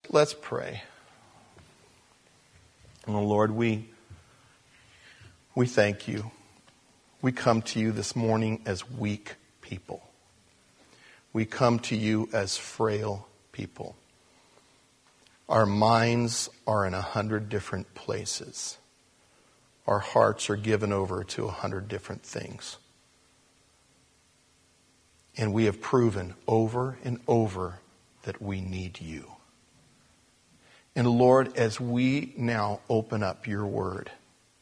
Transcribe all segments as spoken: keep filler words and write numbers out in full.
let's pray. Oh Lord, we we thank you. We come to you this morning as weak people. We come to you as frail people. Our minds are in a hundred different places. Our hearts are given over to a hundred different things. And we have proven over and over that we need you. And Lord, as we now open up your word,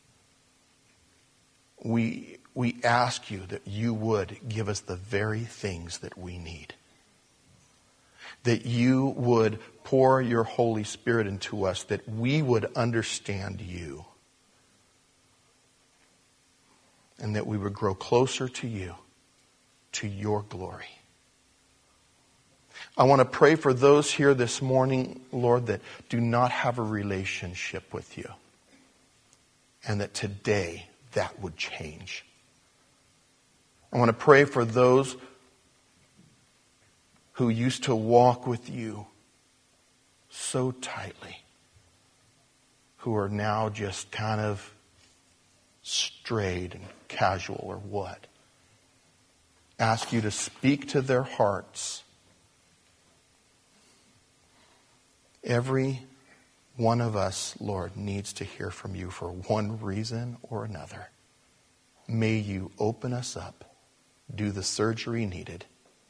we, we ask you that you would give us the very things that we need. That you would pour your Holy Spirit into us, that we would understand you. And that we would grow closer to you, to your glory. I want to pray for those here this morning, Lord, that do not have a relationship with you. And that today that would change. I want to pray for those who used to walk with you so tightly, who are now just kind of strayed and casual or what. Ask you to speak to their hearts. Every one of us, Lord, needs to hear from you for one reason or another. May you open us up, do the surgery needed,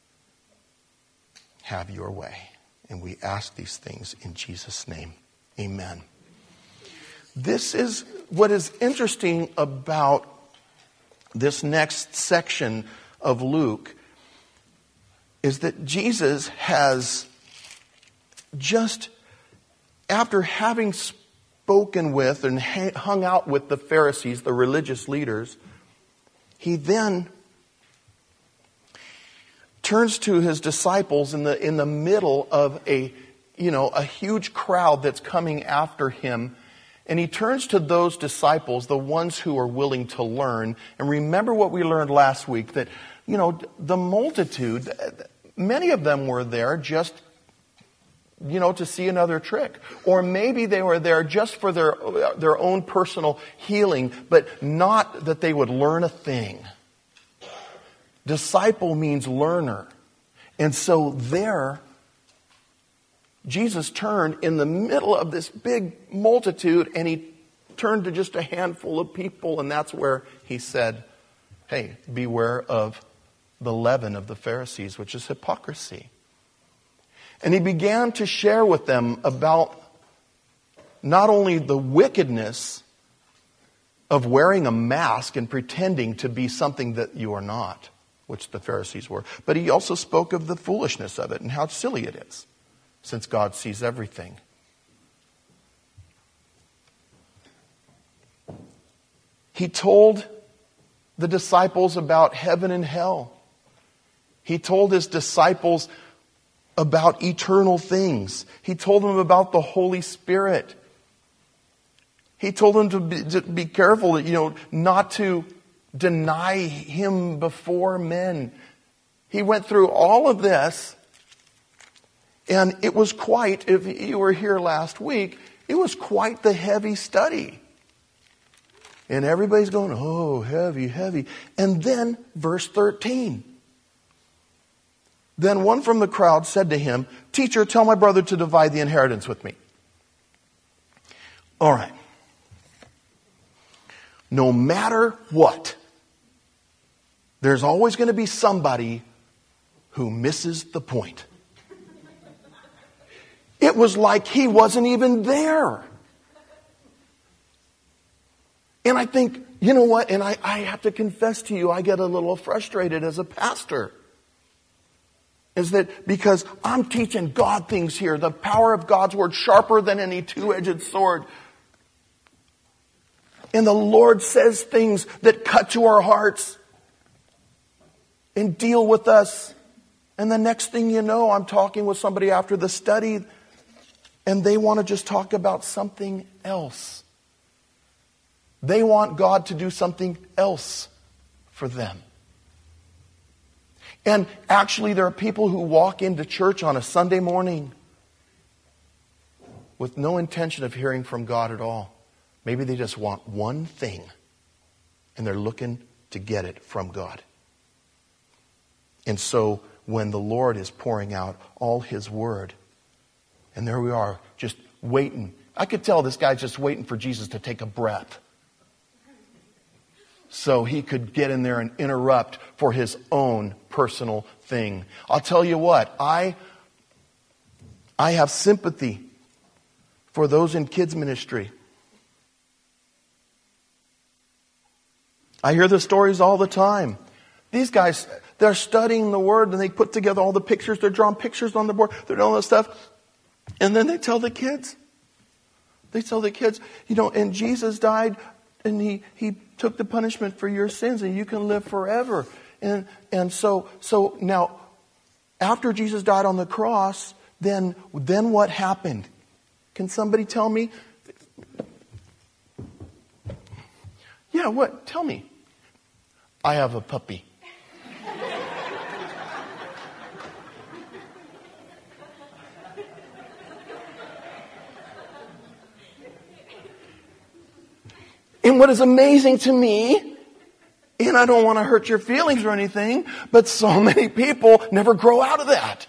have your way. And we ask these things in Jesus' name. Amen. This is what is interesting about this next section of Luke, is that Jesus has just, after having spoken with and hung out with the Pharisees, the religious leaders, he then turns to his disciples in the in the middle of a you know a huge crowd that's coming after him. And he turns to those disciples, the ones who are willing to learn. And remember what we learned last week, that, you know, the multitude, many of them were there just, you know, to see another trick. Or maybe they were there just for their, their own personal healing, but not that they would learn a thing. Disciple means learner. And so there, Jesus turned in the middle of this big multitude, and he turned to just a handful of people, and that's where he said, hey, beware of the leaven of the Pharisees, which is hypocrisy. And he began to share with them about not only the wickedness of wearing a mask and pretending to be something that you are not, which the Pharisees were, but he also spoke of the foolishness of it and how silly it is, since God sees everything. He told the disciples about heaven and hell. He told his disciples about eternal things. He told them about the Holy Spirit. He told them to be, to be careful, you know, not to deny him before men. He went through all of this. And it was quite, if you were here last week, it was quite the heavy study. And everybody's going, oh, heavy, heavy. And then verse thirteen. Then one from the crowd said to him, "Teacher, tell my brother to divide the inheritance with me." All right. No matter what, there's always going to be somebody who misses the point. It was like he wasn't even there. And I think, you know what? And I, I have to confess to you, I get a little frustrated as a pastor. Is that because I'm teaching God things here, the power of God's word sharper than any two-edged sword. And the Lord says things that cut to our hearts and deal with us. And the next thing you know, I'm talking with somebody after the study, and they want to just talk about something else. They want God to do something else for them. And actually, there are people who walk into church on a Sunday morning with no intention of hearing from God at all. Maybe they just want one thing, and they're looking to get it from God. And so when the Lord is pouring out all His Word, and there we are, just waiting. I could tell this guy's just waiting for Jesus to take a breath, so he could get in there and interrupt for his own personal thing. I'll tell you what, I, I have sympathy for those in kids ministry. I hear the stories all the time. These guys, they're studying the Word and they put together all the pictures. They're drawing pictures on the board. They're doing all this stuff. And then they tell the kids. They tell the kids, you know, and Jesus died and he, he took the punishment for your sins and you can live forever. And and so so now, after Jesus died on the cross, then then what happened? Can somebody tell me? Yeah, what? Tell me. I have a puppy. And what is amazing to me, and I don't want to hurt your feelings or anything, but so many people never grow out of that.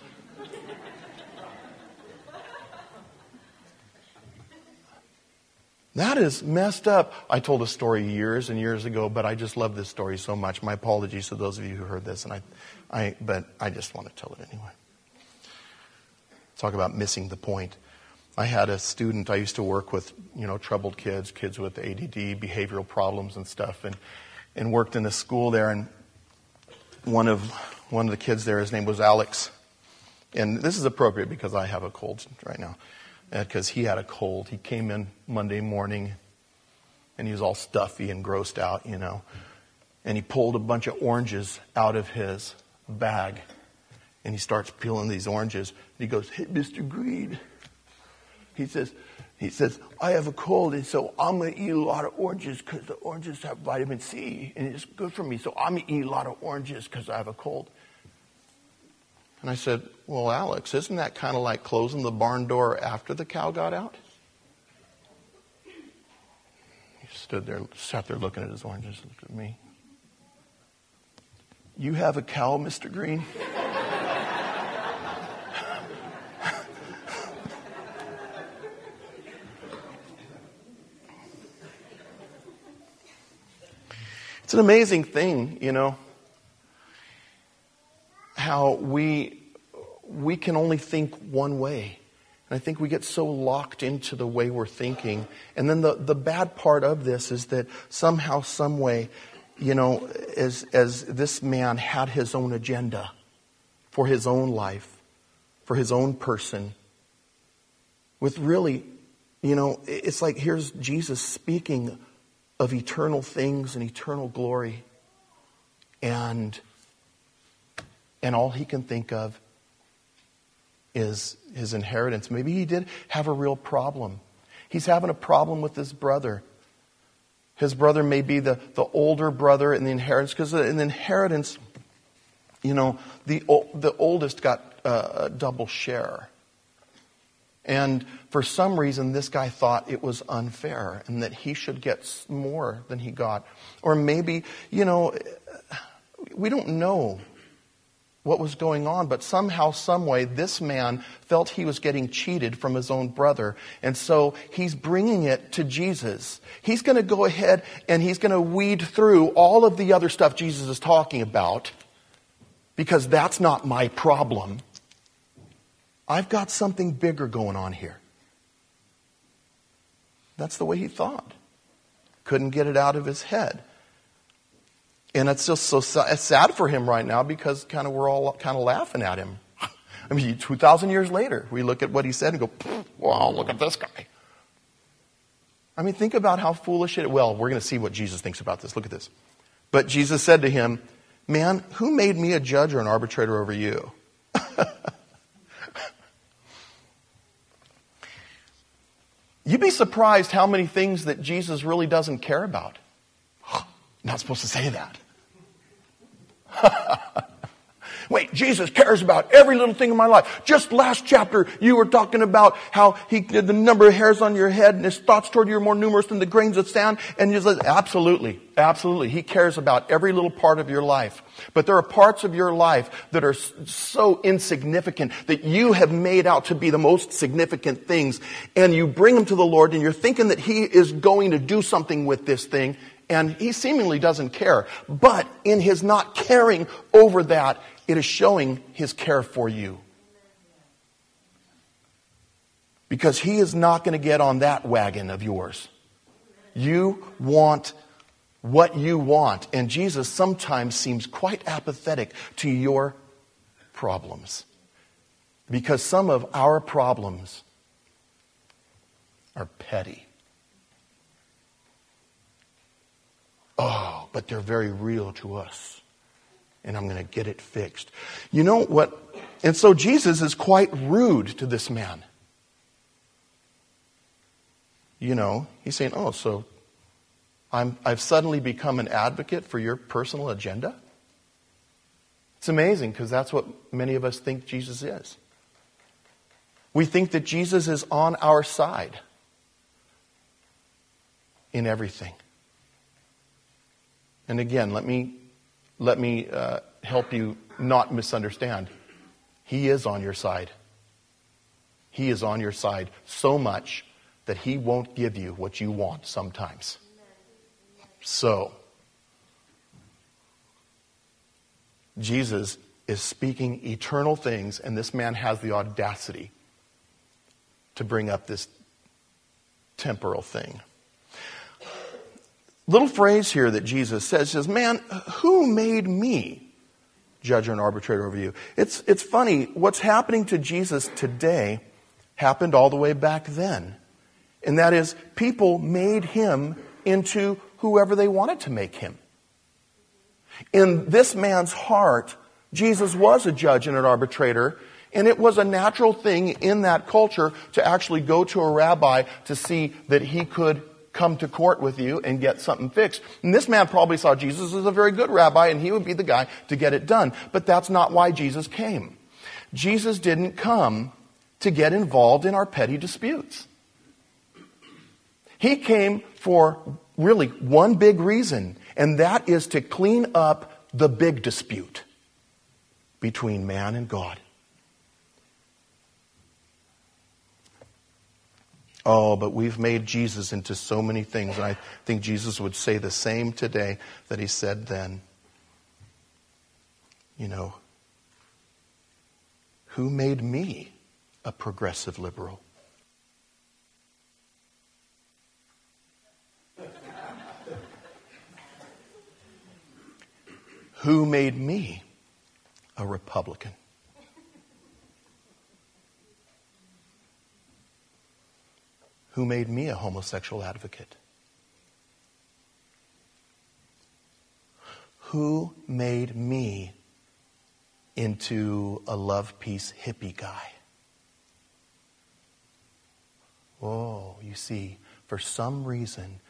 That is messed up. I told a story years and years ago, but I just love this story so much. My apologies to those of you who heard this, and I, I, but I just want to tell it anyway. Talk about missing the point. I had a student, I used to work with, you know, troubled kids, kids with A D D, behavioral problems and stuff, and and worked in a school there, and one of one of the kids there, his name was Alex. And this is appropriate because I have a cold right now. Because he had a cold. He came in Monday morning and he was all stuffy and grossed out, you know. And he pulled a bunch of oranges out of his bag. And he starts peeling these oranges. And he goes, "Hey, Mister Green." He says, he says, "I have a cold, and so I'm going to eat a lot of oranges because the oranges have vitamin C, and it's good for me. So I'm going to eat a lot of oranges because I have a cold." And I said, "Well, Alex, isn't that kind of like closing the barn door after the cow got out?" He stood there, sat there looking at his oranges, looked at me. "You have a cow, Mister Green?" It's an amazing thing, you know, how we we can only think one way. And I think we get so locked into the way we're thinking. And then the, the bad part of this is that somehow, some way, you know, as as this man had his own agenda for his own life, for his own person, with really, you know, it's like here's Jesus speaking of eternal things and eternal glory. And and all he can think of is his inheritance. Maybe he did have a real problem. He's having a problem with his brother. His brother may be the, the older brother in the inheritance, because in the inheritance, you know, the the oldest got a double share. And for some reason, this guy thought it was unfair and that he should get more than he got. Or maybe, you know, we don't know what was going on, but somehow, some way, this man felt he was getting cheated from his own brother. And so he's bringing it to Jesus. He's going to go ahead and he's going to weed through all of the other stuff Jesus is talking about, because that's not my problem. I've got something bigger going on here. That's the way he thought. Couldn't get it out of his head. And it's just so it's sad for him right now, because kind of we're all kind of laughing at him. I mean, two thousand years later, we look at what he said and go, "Wow, look at this guy." I mean, think about how foolish it is. Well, we're going to see what Jesus thinks about this. Look at this. But Jesus said to him, "Man, who made me a judge or an arbitrator over you?" You'd be surprised how many things that Jesus really doesn't care about. Not supposed to say that. Wait, Jesus cares about every little thing in my life. Just last chapter, you were talking about how he did the number of hairs on your head and his thoughts toward you are more numerous than the grains of sand. And you said, absolutely, absolutely. He cares about every little part of your life. But there are parts of your life that are so insignificant that you have made out to be the most significant things. And you bring them to the Lord and you're thinking that he is going to do something with this thing. And he seemingly doesn't care. But in his not caring over that, it is showing his care for you. Because he is not going to get on that wagon of yours. You want what you want. And Jesus sometimes seems quite apathetic to your problems. Because some of our problems are petty. Oh, but they're very real to us. And I'm going to get it fixed. You know what? And so Jesus is quite rude to this man. You know, he's saying, oh, so I'm, I've suddenly become an advocate for your personal agenda? It's amazing because that's what many of us think Jesus is. We think that Jesus is on our side in everything. And again, let me let me uh, help you not misunderstand. He is on your side. He is on your side so much that he won't give you what you want sometimes. So, Jesus is speaking eternal things, and this man has the audacity to bring up this temporal thing. Little phrase here that Jesus says, says, man, who made me judge and arbitrator over you? It's, it's funny, what's happening to Jesus today happened all the way back then. And that is, people made him into whoever they wanted to make him. In this man's heart, Jesus was a judge and an arbitrator, and it was a natural thing in that culture to actually go to a rabbi to see that he could come to court with you and get something fixed. And this man probably saw Jesus as a very good rabbi, and he would be the guy to get it done. But that's not why Jesus came. Jesus didn't come to get involved in our petty disputes. He came for really one big reason, and that is to clean up the big dispute between man and God. Oh, but we've made Jesus into so many things, and I think Jesus would say the same today that he said then. You know, who made me a progressive liberal? Who made me a Republican? Who made me a homosexual advocate? Who made me into a love peace hippie guy? Oh, you see, for some reason,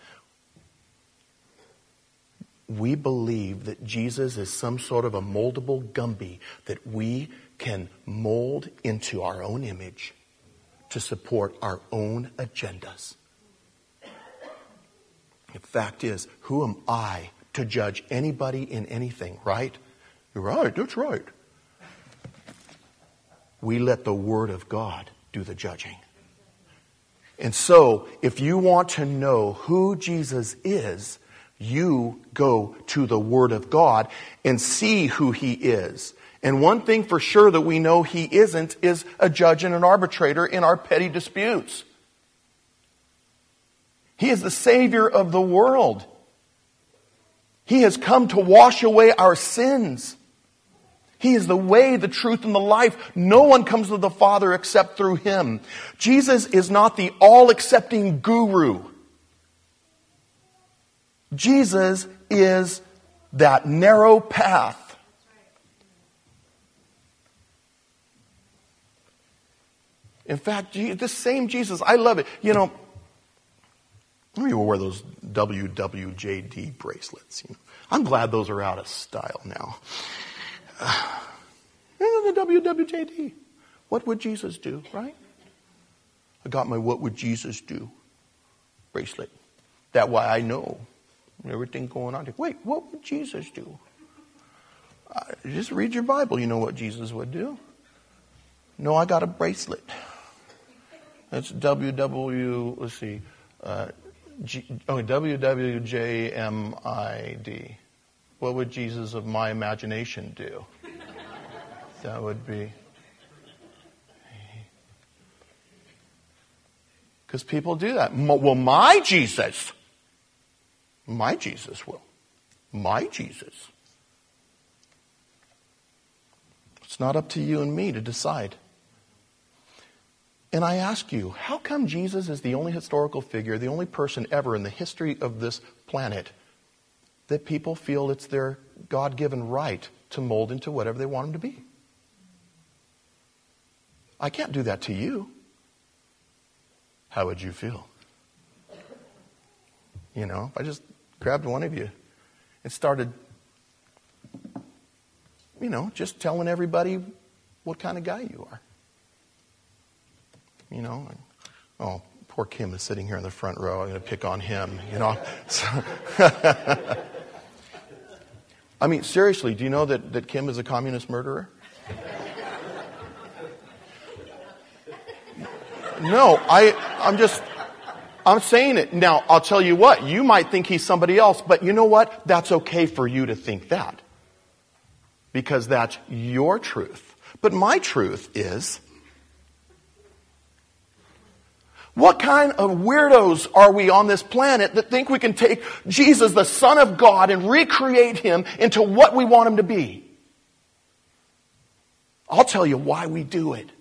we believe that Jesus is some sort of a moldable Gumby that we can mold into our own image to support our own agendas. The fact is, who am I to judge anybody in anything, right? You're right, that's right. We let the Word of God do the judging. And so, if you want to know who Jesus is, you go to the Word of God and see who He is. And one thing for sure that we know He isn't is a judge and an arbitrator in our petty disputes. He is the Savior of the world. He has come to wash away our sins. He is the way, the truth, and the life. No one comes to the Father except through Him. Jesus is not the all-accepting guru. Jesus is that narrow path. In fact, this same Jesus, I love it. You know, some people wear those W W J D bracelets. You know, I'm glad those are out of style now. the W W J D. What would Jesus do, right? I got my what would Jesus do bracelet. That way I know everything going on. Wait, what would Jesus do? Uh, just read your Bible. You know what Jesus would do. No, I got a bracelet. That's W W, let's see, uh, G, oh, W W J M I D. What would Jesus of my imagination do? That would be. Because people do that. Well, my Jesus. My Jesus will. My Jesus. It's not up to you and me to decide. And I ask you, how come Jesus is the only historical figure, the only person ever in the history of this planet that people feel it's their God-given right to mold into whatever they want him to be? I can't do that to you. How would you feel? You know, if I just grabbed one of you and started, you know, just telling everybody what kind of guy you are. You know, oh, poor Kim is sitting here in the front row. I'm going to pick on him, you know. So I mean, seriously, do you know that, that Kim is a communist murderer? No, I, I'm just, I'm saying it. Now, I'll tell you what, you might think he's somebody else, but you know what? That's okay for you to think that. Because that's your truth. But my truth is, what kind of weirdos are we on this planet that think we can take Jesus, the Son of God, and recreate him into what we want him to be? I'll tell you why we do it.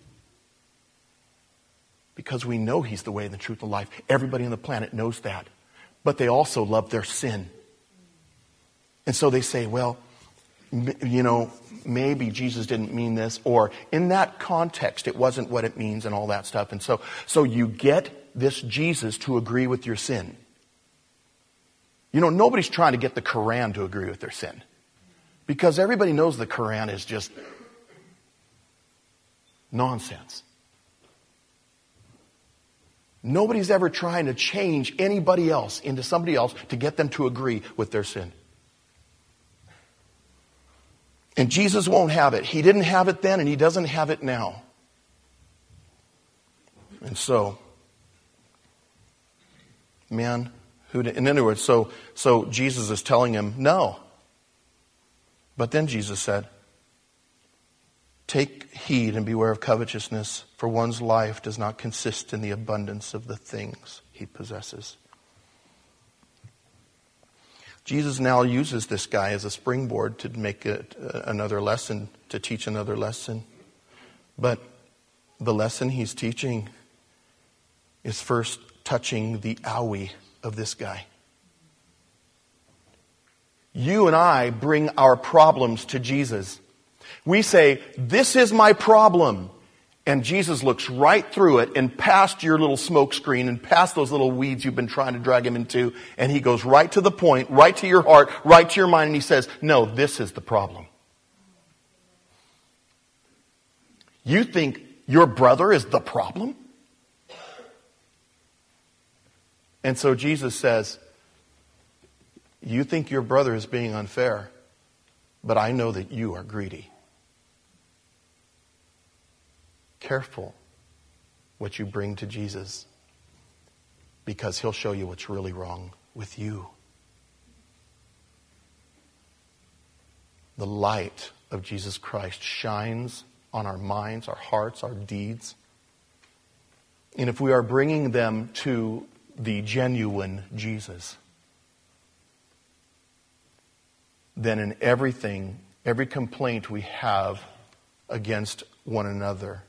Because we know he's the way, the truth, and the life. Everybody on the planet knows that. But they also love their sin. And so they say, well, you know, maybe Jesus didn't mean this, or in that context, it wasn't what it means, and all that stuff. And so, so you get this Jesus to agree with your sin. You know, nobody's trying to get the Quran to agree with their sin. Because everybody knows the Quran is just nonsense. Nobody's ever trying to change anybody else into somebody else to get them to agree with their sin. And Jesus won't have it. He didn't have it then, and he doesn't have it now. And so, man, who? In other words, so so Jesus is telling him no. But then Jesus said, "Take heed and beware of covetousness, for one's life does not consist in the abundance of the things he possesses." Jesus now uses this guy as a springboard to make it another lesson, to teach another lesson. But the lesson he's teaching is first touching the owie of this guy. You and I bring our problems to Jesus. We say, "This is my problem." And Jesus looks right through it and past your little smoke screen and past those little weeds you've been trying to drag him into. And he goes right to the point, right to your heart, right to your mind. And he says, "No, this is the problem. You think your brother is the problem?" And so Jesus says, "You think your brother is being unfair, but I know that you are greedy. Careful what you bring to Jesus, because he'll show you what's really wrong with you." The light of Jesus Christ shines on our minds, our hearts, our deeds. And if we are bringing them to the genuine Jesus, then in everything, every complaint we have against one another,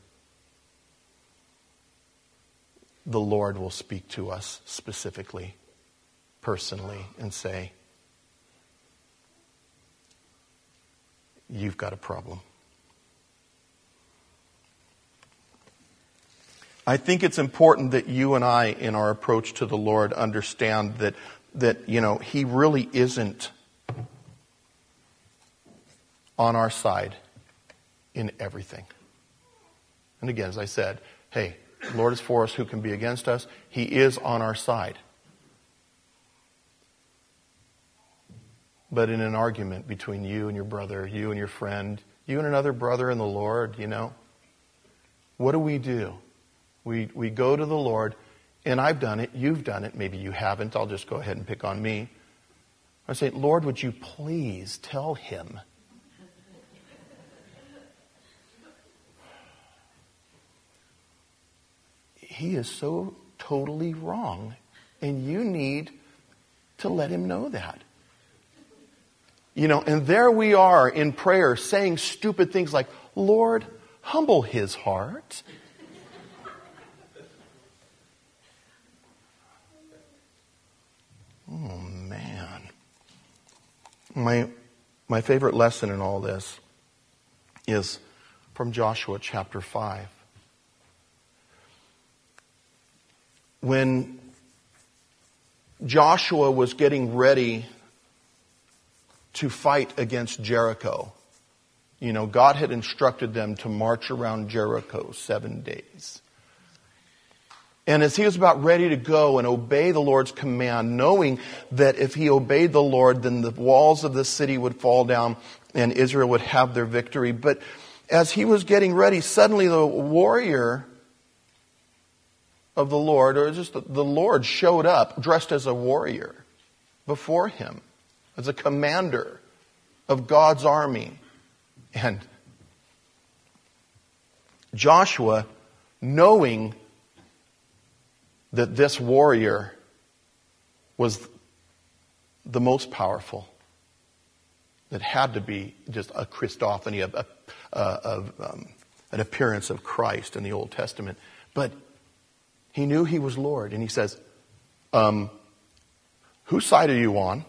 the Lord will speak to us specifically, personally, and say, "You've got a problem." I think it's important that you and I, in our approach to the Lord, understand that, that you know, he really isn't on our side. in everything. And again, as I said, hey, the Lord is for us, who can be against us? He is on our side. But in an argument between you and your brother, you and your friend, you and another brother in the Lord, you know, what do we do? We we go to the Lord, and I've done it, you've done it, maybe you haven't, I'll just go ahead and pick on me. I say, Lord, would you please tell him? He is so totally wrong, and you need to let him know that. You know, and there we are in prayer saying stupid things like, Lord, humble his heart. Oh, man. My, my favorite lesson in all this is from Joshua chapter five. When Joshua was getting ready to fight against Jericho, you know, God had instructed them to march around Jericho seven days. And as he was about ready to go and obey the Lord's command, knowing that if he obeyed the Lord, then the walls of the city would fall down and Israel would have their victory. But as he was getting ready, suddenly the warrior of the Lord, or just the Lord, showed up dressed as a warrior before him, as a commander of God's army. And Joshua, knowing that this warrior was the most powerful, that had to be just a Christophany, a, a, a, um, an appearance of Christ in the Old Testament. But he knew he was Lord, and he says, um, whose side are you on?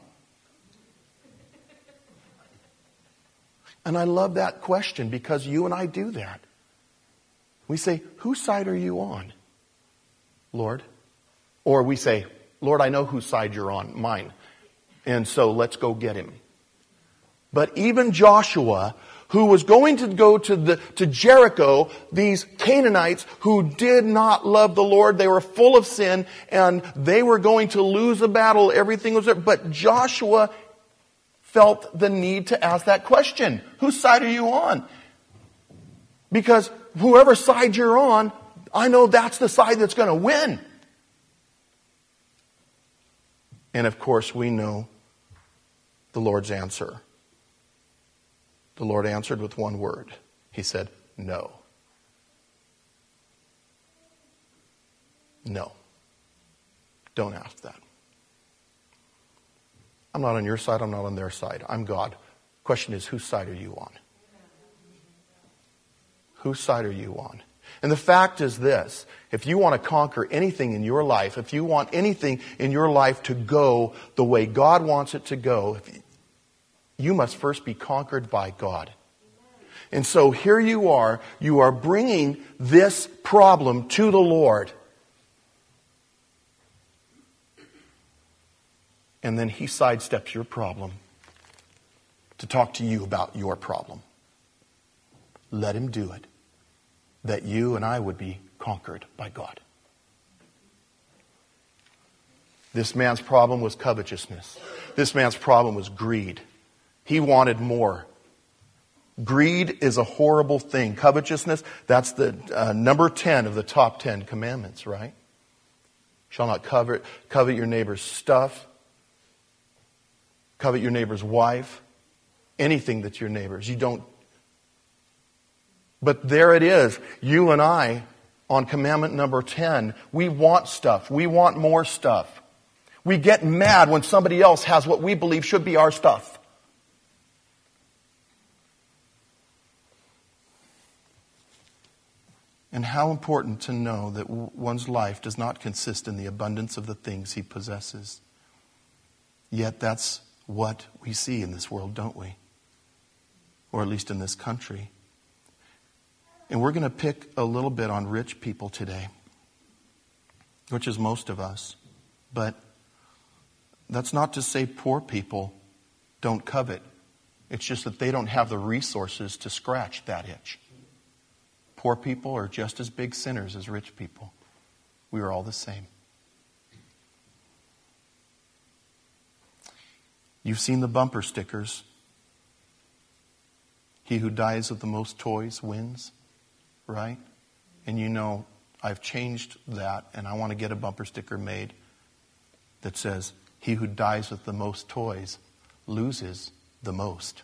And I love that question, because you and I do that. We say, whose side are you on, Lord? Or we say, Lord, I know whose side you're on, mine. And so let's go get him. But even Joshua, who was going to go to the to Jericho, these Canaanites who did not love the Lord, they were full of sin, and they were going to lose a battle. Everything was there. But Joshua felt the need to ask that question. Whose side are you on? Because whoever side you're on, I know that's the side that's going to win. And of course, we know the Lord's answer. The Lord answered with one word. He said, no. No. Don't ask that. I'm not on your side. I'm not on their side. I'm God. Question is, whose side are you on? Whose side are you on? And the fact is this. If you want to conquer anything in your life, if you want anything in your life to go the way God wants it to go, you must first be conquered by God. And so here you are. You are bringing this problem to the Lord. And then he sidesteps your problem to talk to you about your problem. Let him do it, that you and I would be conquered by God. This man's problem was covetousness. This man's problem was greed. He wanted more. Greed is a horrible thing. Covetousness, that's the uh, number ten of the top ten commandments, right? Shall not covet, covet your neighbor's stuff. Covet your neighbor's wife. Anything that's your neighbor's. You don't. But there it is. You and I, on commandment number ten, we want stuff. We want more stuff. We get mad when somebody else has what we believe should be our stuff. And how important to know that one's life does not consist in the abundance of the things he possesses. Yet that's what we see in this world, don't we? Or at least in this country. And we're going to pick a little bit on rich people today, which is most of us. But that's not to say poor people don't covet It's just that they don't have the resources to scratch that itch. Poor people are just as big sinners as rich people. We are all the same. You've seen the bumper stickers. He who dies with the most toys wins, right? And you know, I've changed that, and I want to get a bumper sticker made that says, he who dies with the most toys loses the most.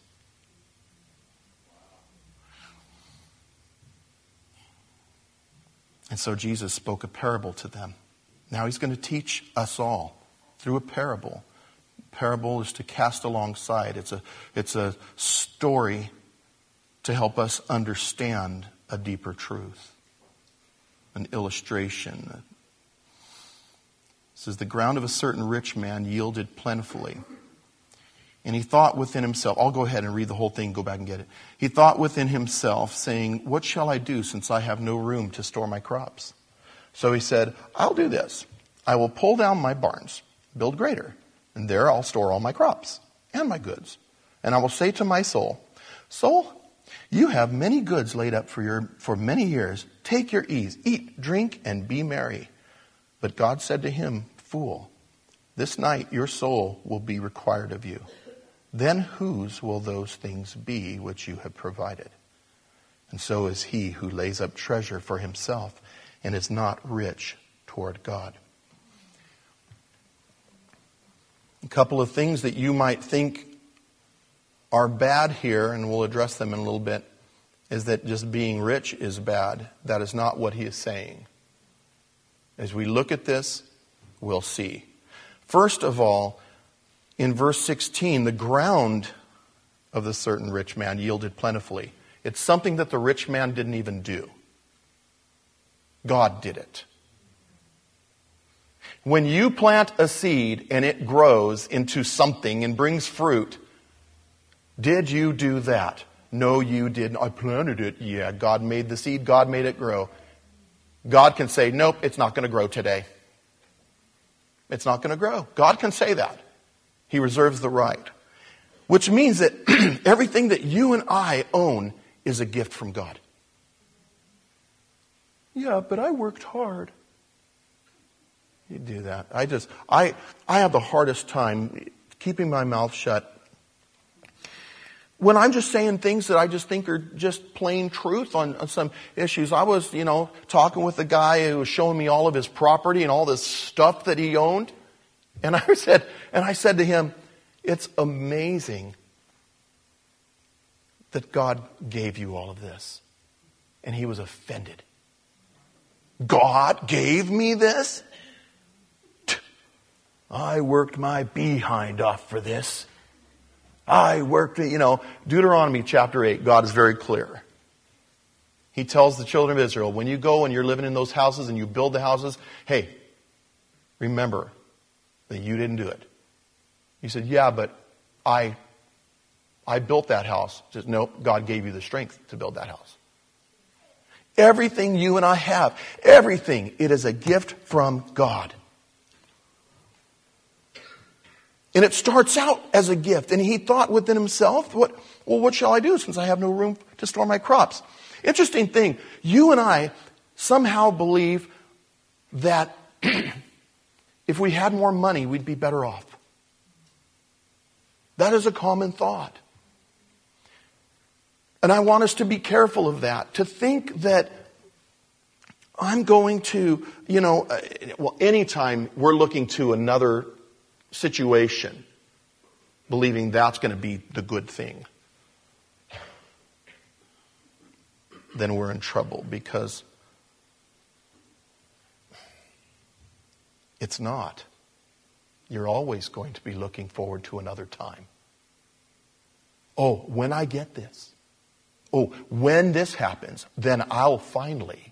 And so Jesus spoke a parable to them. Now he's going to teach us all through a parable. Parable is to cast alongside. It's a, it's a story to help us understand a deeper truth. An illustration. It says, the ground of a certain rich man yielded plentifully. And he thought within himself, I'll go ahead and read the whole thing, go back and get it. He thought within himself, saying, what shall I do since I have no room to store my crops? So he said, I'll do this. I will pull down my barns, build greater, and there I'll store all my crops and my goods. And I will say to my soul, soul, you have many goods laid up for your for many years. Take your ease, eat, drink, and be merry. But God said to him, fool, this night your soul will be required of you. Then whose will those things be which you have provided? And so is he who lays up treasure for himself and is not rich toward God. A couple of things that you might think are bad here, and we'll address them in a little bit, is that just being rich is bad. That is not what he is saying. As we look at this, we'll see. First of all, in verse sixteen, the ground of the certain rich man yielded plentifully. It's something that the rich man didn't even do. God did it. When you plant a seed and it grows into something and brings fruit, did you do that? No, you didn't. I planted it. Yeah, God made the seed. God made it grow. God can say, nope, it's not going to grow today. It's not going to grow. God can say that. He reserves the right. Which means that everything that you and I own is a gift from God. Yeah, but I worked hard. You do that. I just, I, I have the hardest time keeping my mouth shut when I'm just saying things that I just think are just plain truth on, on some issues. I was, you know, talking with a guy who was showing me all of his property and all this stuff that he owned. And I said, and I said to him, it's amazing that God gave you all of this. And he was offended. God gave me this? I worked my behind off for this. I worked, you know, Deuteronomy chapter eight, God is very clear. He tells the children of Israel, when you go and you're living in those houses and you build the houses, hey, remember that you didn't do it. He said, yeah, but I, I built that house. He says, nope, God gave you the strength to build that house. Everything you and I have, everything, it is a gift from God. And it starts out as a gift. And he thought within himself, what, well, what shall I do since I have no room to store my crops? Interesting thing, you and I somehow believe that if we had more money, we'd be better off. That is a common thought. And I want us to be careful of that. To think that I'm going to, you know, well, anytime we're looking to another situation, believing that's going to be the good thing, then we're in trouble, because it's not. You're always going to be looking forward to another time. Oh, when I get this. Oh, when this happens, then I'll finally.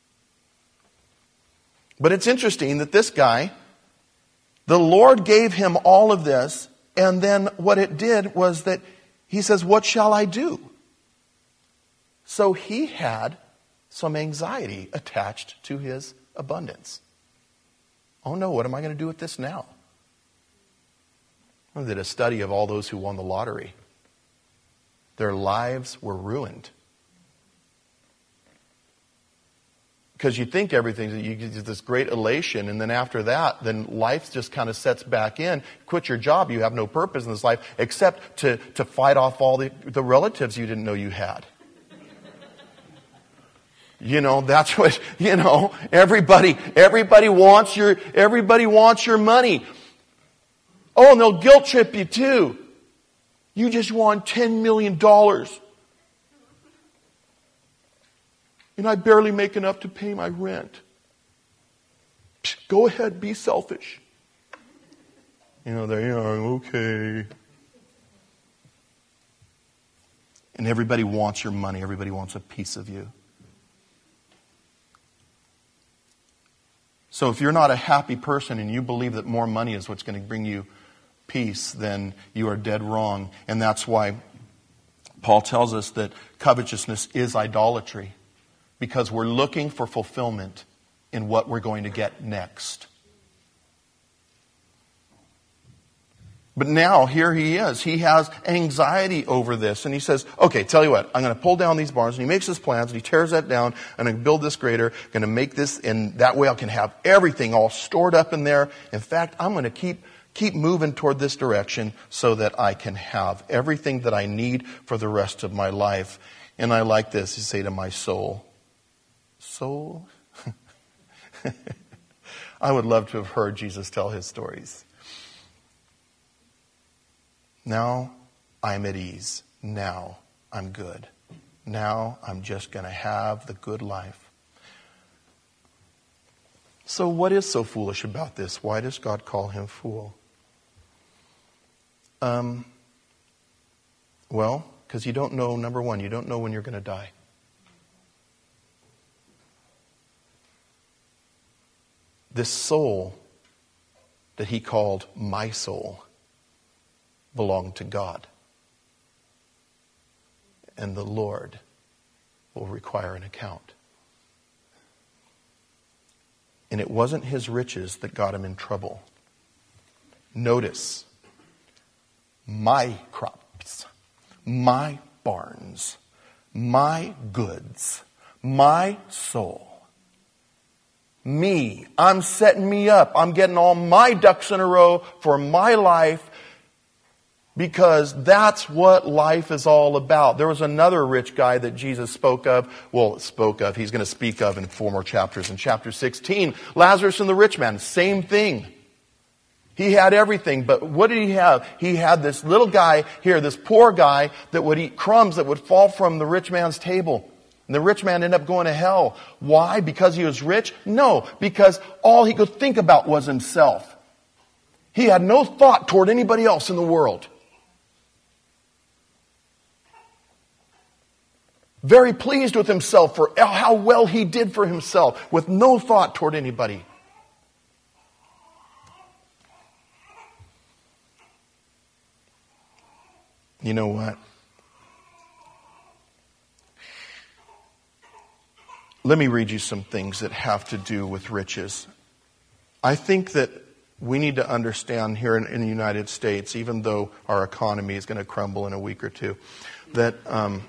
But it's interesting that this guy, the Lord gave him all of this, and then what it did was that he says, what shall I do? So he had some anxiety attached to his abundance. Oh no, what am I going to do with this now? I did a study of all those who won the lottery. Their lives were ruined. Because you think everything, you get this great elation, and then after that, then life just kind of sets back in. Quit your job, you have no purpose in this life except to, to fight off all the, the relatives you didn't know you had. You know, that's what, you know, everybody, everybody wants your, everybody wants your money. Oh, and they'll guilt trip you too. You just want ten million dollars. And I barely make enough to pay my rent. Psh, go ahead, be selfish. You know, they are, okay. And everybody wants your money. Everybody wants a piece of you. So if you're not a happy person and you believe that more money is what's going to bring you peace, then you are dead wrong. And that's why Paul tells us that covetousness is idolatry. Because we're looking for fulfillment in what we're going to get next. But now, here he is. He has anxiety over this. And he says, okay, tell you what, I'm going to pull down these barns. And he makes his plans, and he tears that down. And I'm going to build this greater. I'm going to make this, and that way I can have everything all stored up in there. In fact, I'm going to keep keep moving toward this direction so that I can have everything that I need for the rest of my life. And I like this. You say to my soul, soul? I would love to have heard Jesus tell his stories. Now I'm at ease. Now I'm good. Now I'm just going to have the good life. So what is so foolish about this? Why does God call him fool? Um, well, because you don't know, number one, you don't know when you're going to die. This soul that he called my soul belonged to God. And the Lord will require an account. And it wasn't his riches that got him in trouble. Notice, my crops, my barns, my goods, my soul. Me. I'm setting me up. I'm getting all my ducks in a row for my life because that's what life is all about. There was another rich guy that Jesus spoke of. Well, spoke of. He's going to speak of in four more chapters. In chapter sixteen, Lazarus and the rich man, same thing. He had everything, but what did he have? He had this little guy here, this poor guy that would eat crumbs that would fall from the rich man's table. And the rich man ended up going to hell. Why? Because he was rich? No, because all he could think about was himself. He had no thought toward anybody else in the world. Very pleased with himself for how well he did for himself, with no thought toward anybody. You know what? Let me read you some things that have to do with riches. I think that we need to understand here in, in the United States, even though our economy is going to crumble in a week or two, that um,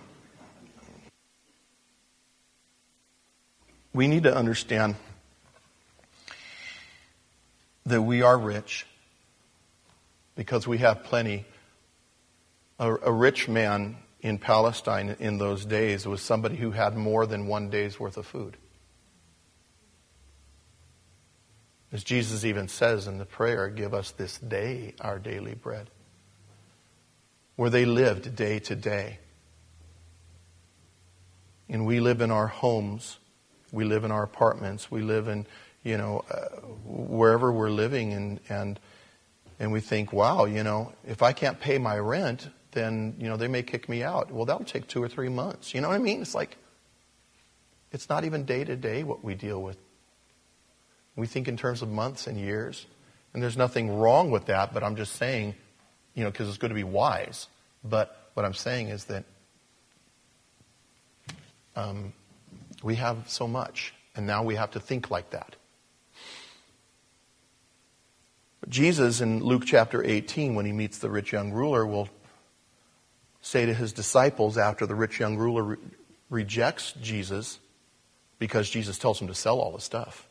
we need to understand that we are rich because we have plenty. A, a rich man in Palestine in those days was somebody who had more than one day's worth of food. As Jesus even says in the prayer, give us this day our daily bread. Where they lived day to day. And we live in our homes. We live in our apartments. We live in, you know, uh, wherever we're living. And, and, and we think, wow, you know, if I can't pay my rent, then, you know, they may kick me out. Well, that'll take two or three months. You know what I mean? It's like, it's not even day to day what we deal with. We think in terms of months and years. And there's nothing wrong with that, but I'm just saying, you know, because it's going to be wise. But what I'm saying is that um, we have so much, and now we have to think like that. But Jesus in Luke chapter eighteen, when he meets the rich young ruler, will say to his disciples after the rich young ruler re- rejects Jesus because Jesus tells him to sell all the stuff.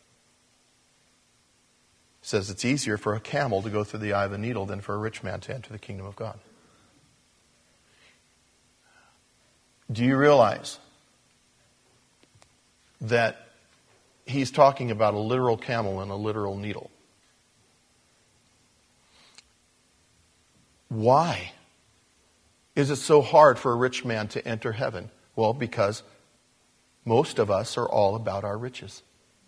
He says it's easier for a camel to go through the eye of a needle than for a rich man to enter the kingdom of God. Do you realize that he's talking about a literal camel and a literal needle? Why is it so hard for a rich man to enter heaven? Well, because most of us are all about our riches.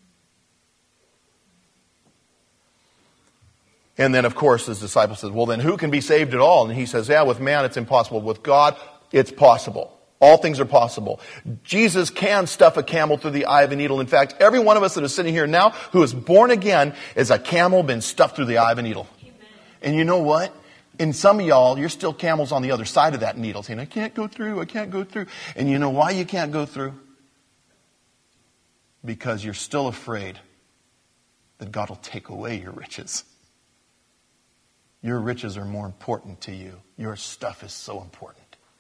And then, of course, his disciple says, well, then who can be saved at all? And he says, yeah, with man it's impossible. With God, it's possible. All things are possible. Jesus can stuff a camel through the eye of a needle. In fact, every one of us that is sitting here now who is born again is a camel been stuffed through the eye of a needle. Amen. And you know what? In some of y'all, you're still camels on the other side of that needle saying, I can't go through, I can't go through. And you know why you can't go through? Because you're still afraid that God will take away your riches. Your riches are more important to you. Your stuff is so important.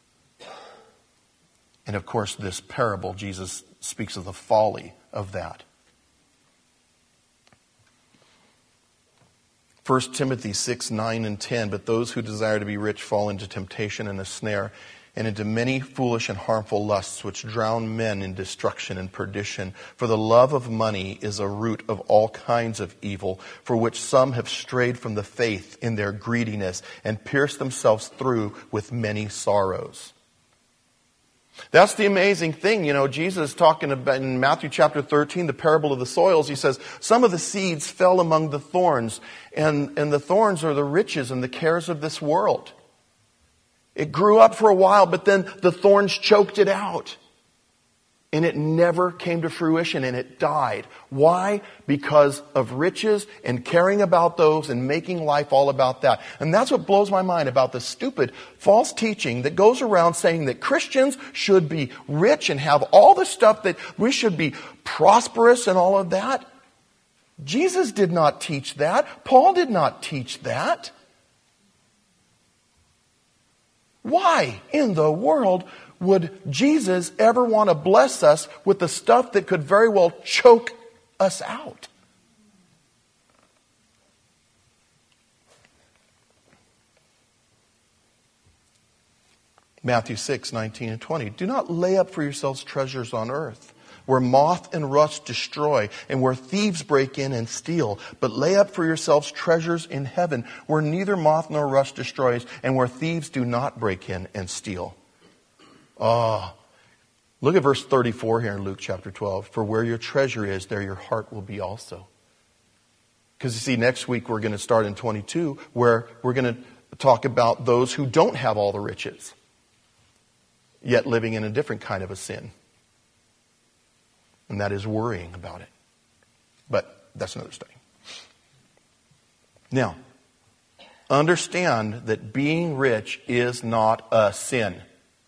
And of course, this parable, Jesus speaks of the folly of that. First Timothy six, nine, and ten, but those who desire to be rich fall into temptation and a snare, and into many foolish and harmful lusts, which drown men in destruction and perdition. For the love of money is a root of all kinds of evil, for which some have strayed from the faith in their greediness, and pierced themselves through with many sorrows. That's the amazing thing. You know, Jesus talking about in Matthew chapter thirteen, the parable of the soils, he says, some of the seeds fell among the thorns, and, and the thorns are the riches and the cares of this world. It grew up for a while, but then the thorns choked it out. And it never came to fruition, and it died. Why? Because of riches and caring about those and making life all about that. And that's what blows my mind about the stupid false teaching that goes around saying that Christians should be rich and have all the stuff, that we should be prosperous and all of that. Jesus did not teach that. Paul did not teach that. Why in the world would Jesus ever want to bless us with the stuff that could very well choke us out? Matthew six, nineteen and twenty. Do not lay up for yourselves treasures on earth, where moth and rust destroy, and where thieves break in and steal. But lay up for yourselves treasures in heaven, where neither moth nor rust destroys, and where thieves do not break in and steal. Oh, look at verse thirty-four here in Luke chapter twelve. For where your treasure is, there your heart will be also. Because you see, next week we're going to start in twenty-two, where we're going to talk about those who don't have all the riches, yet living in a different kind of a sin. And that is worrying about it. But that's another study. Now, understand that being rich is not a sin.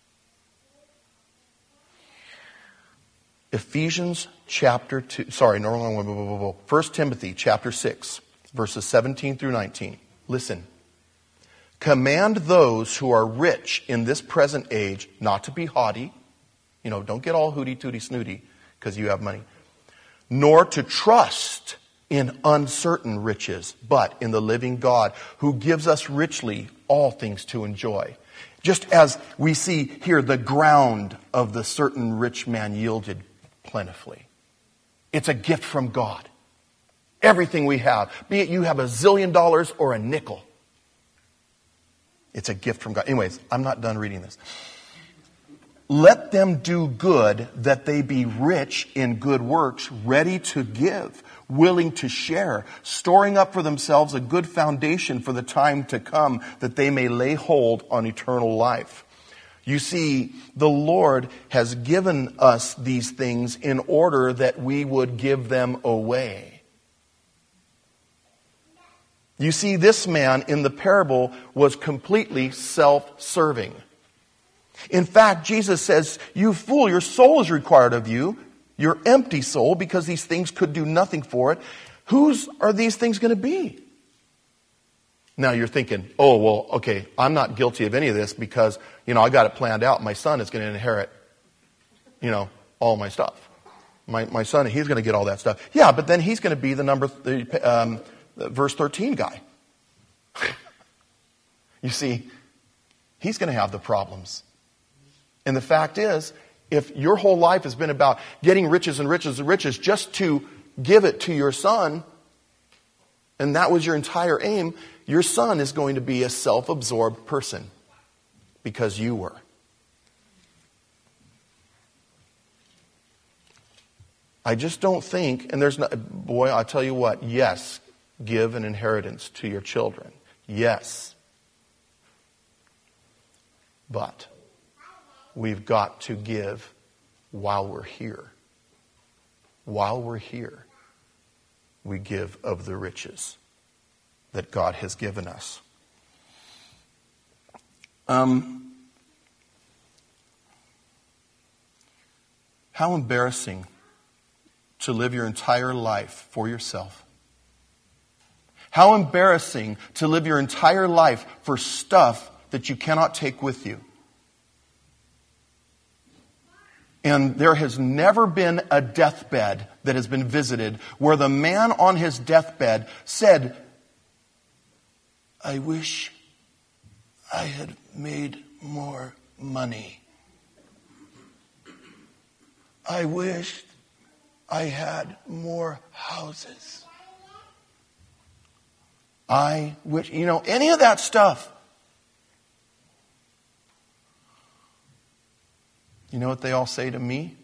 Ephesians chapter two, sorry, no, no, no, no, no, no. First Timothy chapter six, verses seventeen through nineteen. Listen. Command those who are rich in this present age not to be haughty. You know, don't get all hooty tooty snooty because you have money. Nor to trust in uncertain riches, but in the living God, who gives us richly all things to enjoy. Just as we see here, the ground of the certain rich man yielded plentifully. It's a gift from God. Everything we have, be it you have a zillion dollars or a nickel, it's a gift from God. Anyways, I'm not done reading this. Let them do good, that they be rich in good works, ready to give, willing to share, storing up for themselves a good foundation for the time to come, that they may lay hold on eternal life. You see, the Lord has given us these things in order that we would give them away. You see, this man in the parable was completely self-serving. In fact, Jesus says, you fool, your soul is required of you, your empty soul, because these things could do nothing for it. Whose are these things going to be? Now you're thinking, oh, well, okay, I'm not guilty of any of this because, you know, I got it planned out. My son is going to inherit, you know, all my stuff. My my son, he's going to get all that stuff. Yeah, but then he's going to be the number, the, um, the verse thirteen guy. You see, he's going to have the problems. And the fact is, if your whole life has been about getting riches and riches and riches just to give it to your son, and that was your entire aim, your son is going to be a self-absorbed person because you were. I just don't think, and there's not, boy, I'll tell you what, yes, give an inheritance to your children. Yes. But we've got to give while we're here. While we're here, we give of the riches that God has given us. Um, how embarrassing to live your entire life for yourself. How embarrassing to live your entire life for stuff that you cannot take with you. And there has never been a deathbed that has been visited where the man on his deathbed said, I wish I had made more money. I wished I had more houses. I wish, you know, any of that stuff. You know what they all say to me?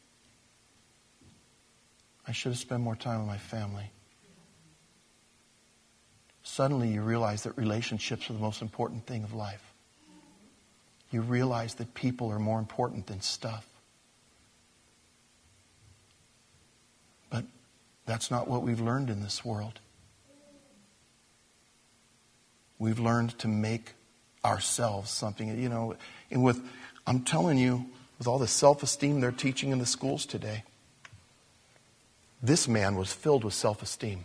I should have spent more time with my family. Suddenly you realize that relationships are the most important thing of life. You realize that people are more important than stuff. But that's not what we've learned in this world. We've learned to make ourselves something, you know, and with, I'm telling you, with all the self-esteem they're teaching in the schools today, this man was filled with self-esteem.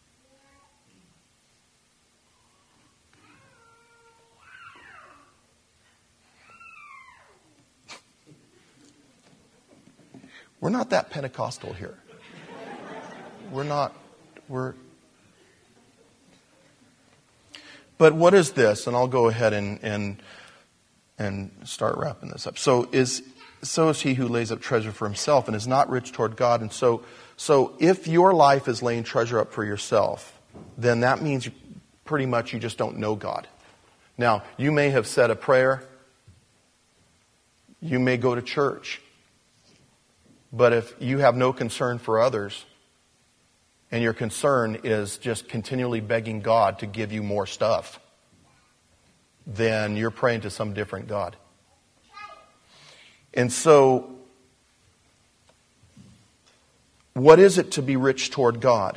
We're not that Pentecostal here. We're not, we're... But what is this? And I'll go ahead and and, and start wrapping this up. So is so is he who lays up treasure for himself and is not rich toward God. And so, so if your life is laying treasure up for yourself, then that means you, pretty much you just don't know God. Now, you may have said a prayer. You may go to church. But if you have no concern for others, and your concern is just continually begging God to give you more stuff, then you're praying to some different God. And so, what is it to be rich toward God?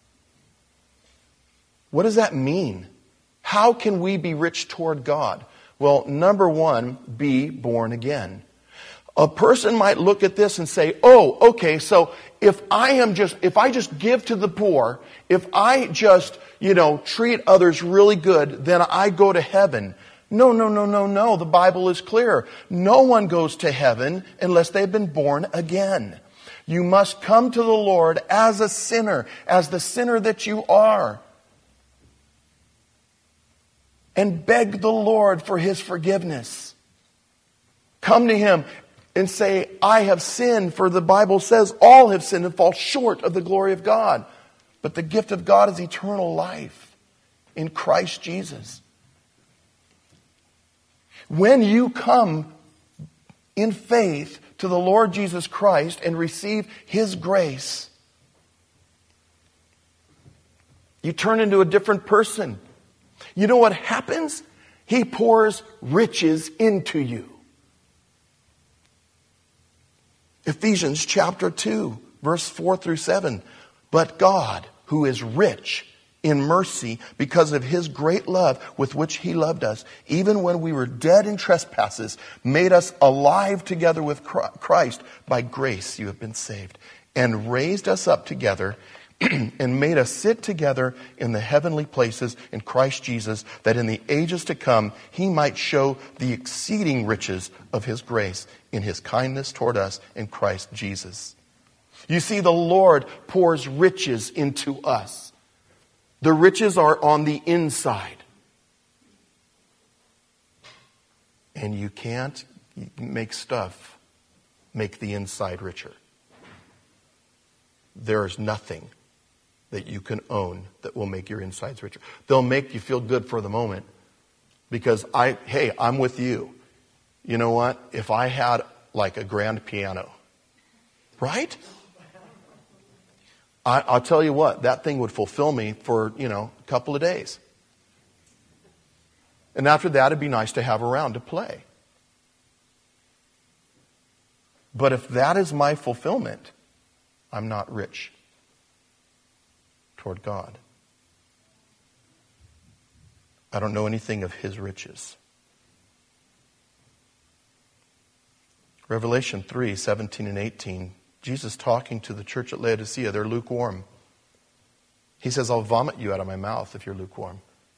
What does that mean? How can we be rich toward God? Well, number one, be born again. A person might look at this and say, oh, okay, so if I am just, if I just give to the poor, if I just, you know, treat others really good, then I go to heaven. No, no, no, no, no. The Bible is clear. No one goes to heaven unless they've been born again. You must come to the Lord as a sinner, as the sinner that you are, and beg the Lord for His forgiveness. Come to Him and say, I have sinned, for the Bible says all have sinned and fall short of the glory of God. But the gift of God is eternal life in Christ Jesus. When you come in faith to the Lord Jesus Christ and receive His grace, you turn into a different person. You know what happens? He pours riches into you. Ephesians chapter two, verse four through seven. But God, who is rich in mercy because of His great love with which He loved us, even when we were dead in trespasses, made us alive together with Christ. By grace you have been saved, and raised us up together and made us sit together in the heavenly places in Christ Jesus, that in the ages to come he might show the exceeding riches of his grace in his kindness toward us in Christ Jesus. You see, the Lord pours riches into us. The riches are on the inside. And you can't make stuff make the inside richer. There is nothing that you can own that will make your insides richer. They'll make you feel good for the moment because I, hey, I'm with you. You know what? If I had like a grand piano, right? I, I'll tell you what, that thing would fulfill me for, you know, a couple of days. And after that, it'd be nice to have around to play. But if that is my fulfillment, I'm not rich toward God. I don't know anything of his riches. Revelation three, seventeen and eighteen, Jesus talking to the church at Laodicea, they're lukewarm. He says, I'll vomit you out of my mouth if you're lukewarm.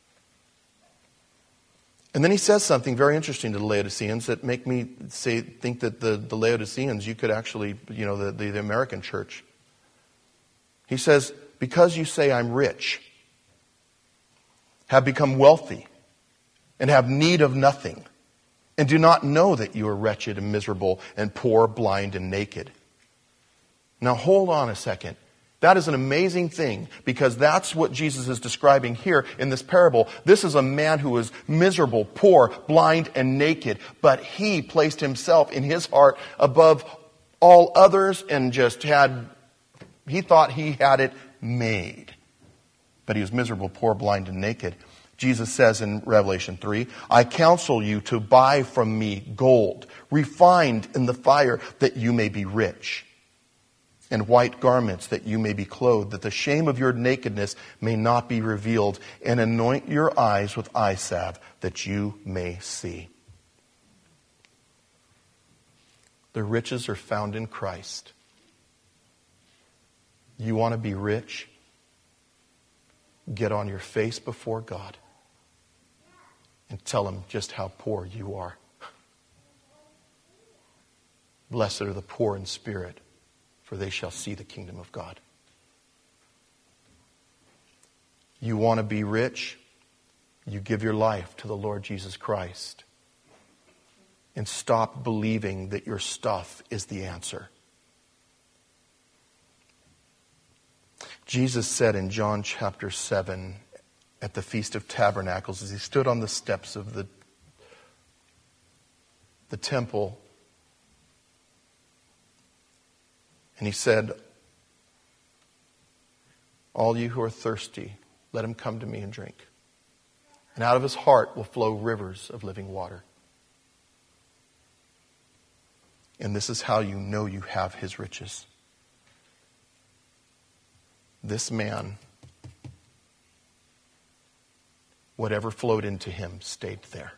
And then he says something very interesting to the Laodiceans that make me say think that the, the Laodiceans, you could actually, you know, the, the, the American church. He says, because you say I'm rich, have become wealthy, and have need of nothing, and do not know that you are wretched and miserable and poor, blind and naked. Now hold on a second. That is an amazing thing, because that's what Jesus is describing here in this parable. This is a man who is miserable, poor, blind, and naked, but he placed himself in his heart above all others and just had, he thought he had it made. But he was miserable, poor, blind, and naked. Jesus says in Revelation three, I counsel you to buy from me gold, refined in the fire, that you may be rich, and white garments that you may be clothed, that the shame of your nakedness may not be revealed, and anoint your eyes with eye salve, that you may see. The riches are found in Christ. You want to be rich? Get on your face before God and tell him just how poor you are. Blessed are the poor in spirit, for they shall see the kingdom of God. You want to be rich? You give your life to the Lord Jesus Christ. And stop believing that your stuff is the answer. Jesus said in John chapter seven, at the Feast of Tabernacles, as he stood on the steps of the, the temple, and he said, all you who are thirsty, let him come to me and drink. And out of his heart will flow rivers of living water. And this is how you know you have his riches. This man, whatever flowed into him stayed there.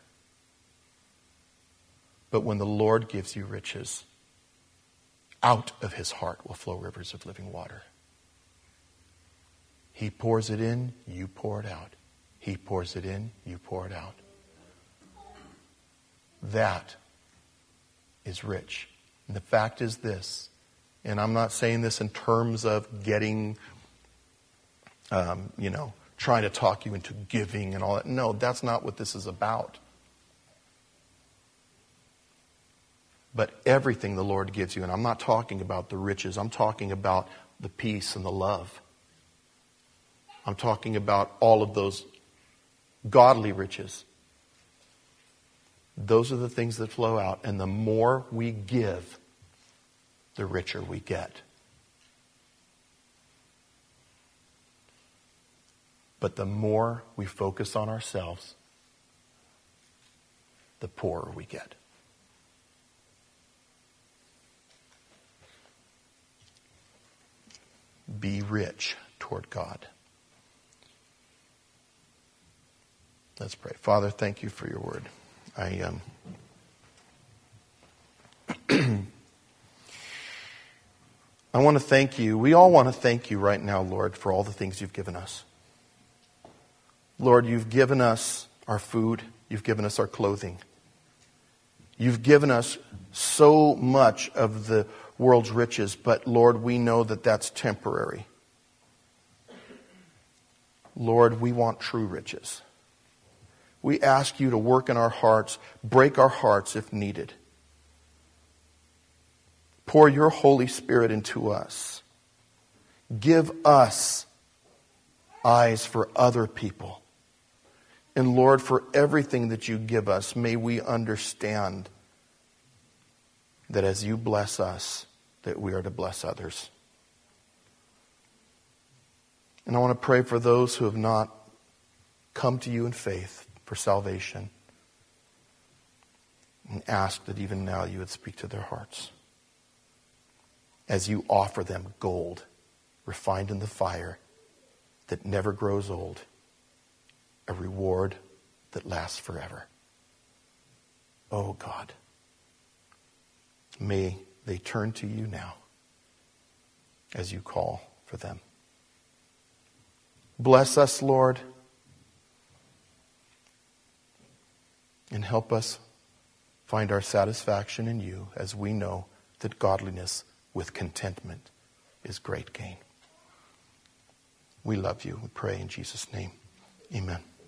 But when the Lord gives you riches, out of his heart will flow rivers of living water. He pours it in, you pour it out. He pours it in, you pour it out. That is rich. And the fact is this, and I'm not saying this in terms of getting, um, you know, trying to talk you into giving and all that. No, that's not what this is about. But everything the Lord gives you, and I'm not talking about the riches, I'm talking about the peace and the love. I'm talking about all of those godly riches. Those are the things that flow out, and the more we give, the richer we get. But the more we focus on ourselves, the poorer we get. Be rich toward God. Let's pray. Father, thank you for your word. I um, I'm I want to thank you. We all want to thank you right now, Lord, for all the things you've given us. Lord, you've given us our food. You've given us our clothing. You've given us so much of the world's riches, but Lord, we know that that's temporary. Lord, we want true riches. We ask you to work in our hearts, break our hearts if needed. Pour your Holy Spirit into us. Give us eyes for other people. And Lord, for everything that you give us, may we understand that as you bless us, that we are to bless others. And I want to pray for those who have not come to you in faith for salvation, and ask that even now you would speak to their hearts as you offer them gold refined in the fire that never grows old, a reward that lasts forever. Oh God, may they turn to you now as you call for them. Bless us, Lord, and help us find our satisfaction in you as we know that godliness with contentment is great gain. We love you. We pray in Jesus' name. Amen.